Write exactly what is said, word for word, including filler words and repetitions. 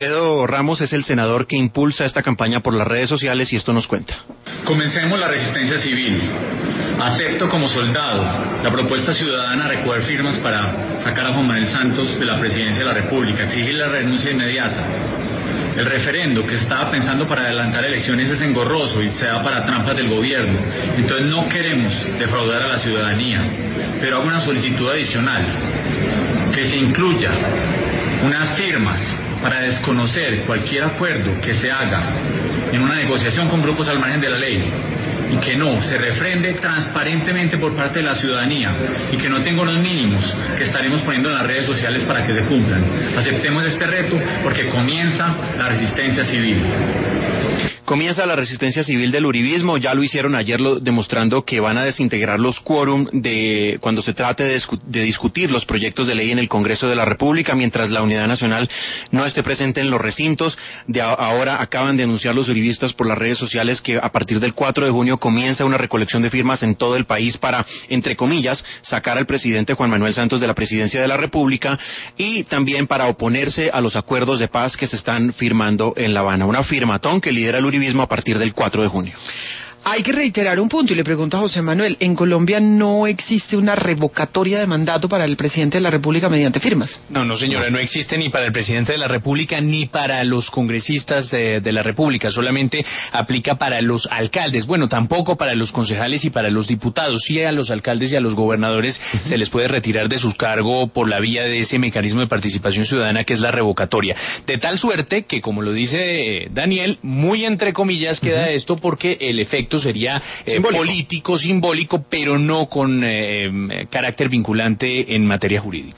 Pedro Ramos es el senador que impulsa esta campaña por las redes sociales y esto nos cuenta. Comencemos la resistencia civil. Acepto como soldado la propuesta ciudadana de recoger firmas para sacar a Juan Manuel Santos de la presidencia de la República, exigir la renuncia inmediata. El referendo que estaba pensando para adelantar elecciones es engorroso y se da para trampas del gobierno. Entonces no queremos defraudar a la ciudadanía, pero hago una solicitud adicional, que se incluya unas firmas para desconocer cualquier acuerdo que se haga en una negociación con grupos al margen de la ley y que no se refrende transparentemente por parte de la ciudadanía y que no tenga unos mínimos que estaremos poniendo en las redes sociales para que se cumplan. Aceptemos este reto porque comienza la resistencia civil. Comienza la resistencia civil del uribismo, ya lo hicieron ayer lo, demostrando que van a desintegrar los quórum de cuando se trate de, de discutir los proyectos de ley en el Congreso de la República, mientras la Unidad Nacional no esté presente en los recintos. De a, ahora acaban de anunciar los uribistas por las redes sociales que a partir del cuatro de junio comienza una recolección de firmas en todo el país para, entre comillas, sacar al presidente Juan Manuel Santos de la presidencia de la República y también para oponerse a los acuerdos de paz que se están firmando en La Habana. Una firmatón que lidera el uribismo a partir del cuatro de junio. Hay que reiterar un punto y le pregunto a José Manuel, en Colombia no existe una revocatoria de mandato para el presidente de la República mediante firmas. No, no señora, no existe ni para el presidente de la República ni para los congresistas de, de la República, solamente aplica para los alcaldes, bueno, tampoco para los concejales y para los diputados, sí a los alcaldes y a los gobernadores uh-huh. se les puede retirar de sus cargos por la vía de ese mecanismo de participación ciudadana que es la revocatoria, de tal suerte que, como lo dice Daniel, muy entre comillas queda uh-huh. esto porque el efecto sería eh, simbólico. político, simbólico, pero no con eh, carácter vinculante en materia jurídica.